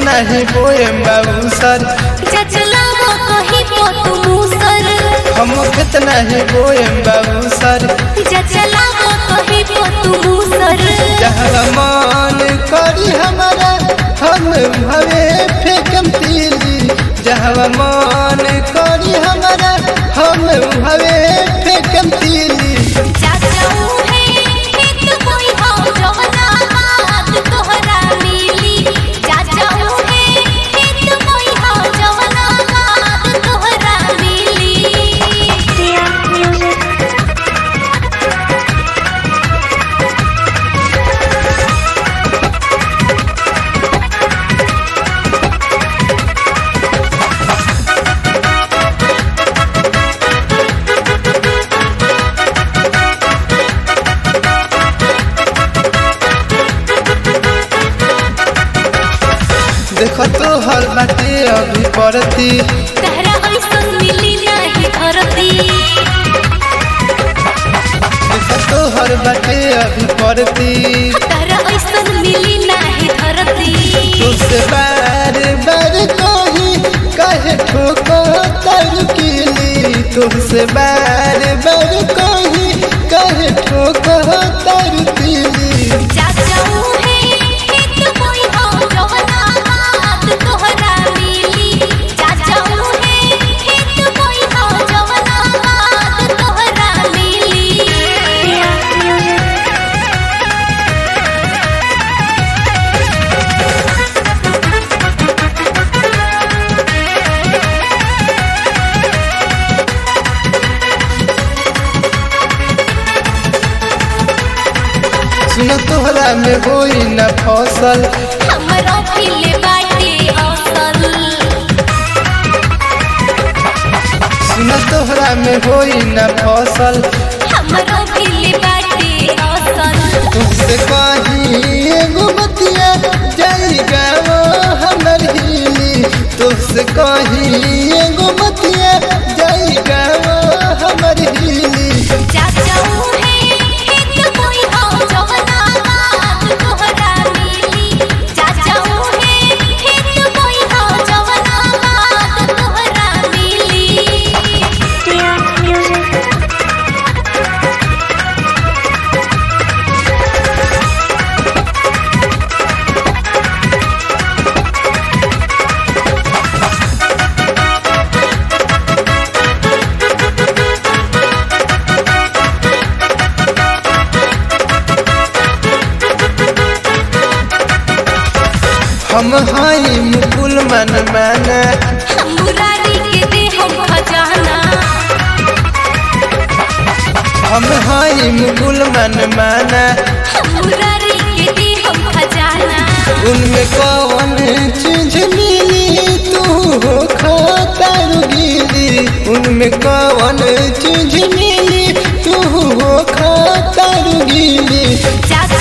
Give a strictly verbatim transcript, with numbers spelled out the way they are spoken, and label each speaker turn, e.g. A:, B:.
A: नहीं बोएम बाबू सर
B: चचलावा कहीं पोतु मुसर
A: हम खेत नहीं बोएम बाबू सर
B: चचलावा कहीं पोतु मुसर
A: जहाँ मान करी हमारा हम भवे फेंकम तीली जहाँ मान करी हमारा हम भवे फेंकम तीली
B: चाचाऊ है हित कोई हो जवना हाथ तोहरा मिली चाचाऊ है हित कोई हो जवना हाथ तोहरा मिली
A: देखो तो हर बाटे अभी पड़ती
B: तहरा ऐसन मिली नहीं धरती
A: देखो तो हर बाटे अभी पड़ती
B: तहरा ऐसन मिली नहीं धरती
A: तुझसे बार बार कही कहे ठोको तर कीली तुझसे बार बार कही कहे ठोको तर कीली
B: चाचाऊ है हित कोई हो जवना हाथ तोहरा मिली चाचाऊ है हित कोई हो जवना हाथ तोहरा मिली
A: सुन तोहरा में होई न फसल
B: हमरो फिले बाटे असल
A: सुन तोहरा में होई न फसल
B: हमरो फिले बाटे असल
A: तुझसे कही एगो बतिया जाई गावो हमर हिली तुझसे कही एगो बतिया जाई गावो हमर हिली
B: चाचाऊ है हित कोई हो जवना हाथ तोहरा मिली चाचाऊ है हित कोई हो जवना हाथ तोहरा मिली
A: हम हाई मुकुल मन माना
B: हम मुरारी के दे हम खजाना
A: हम हाई मुकुल मन माना
B: हम मुरारी के दे हम खजाना
A: उनमें कौन चीज मिली तू हो खातर गिरी उनमें कौन चीज मिली तू हो खातर गिरी
B: चाचा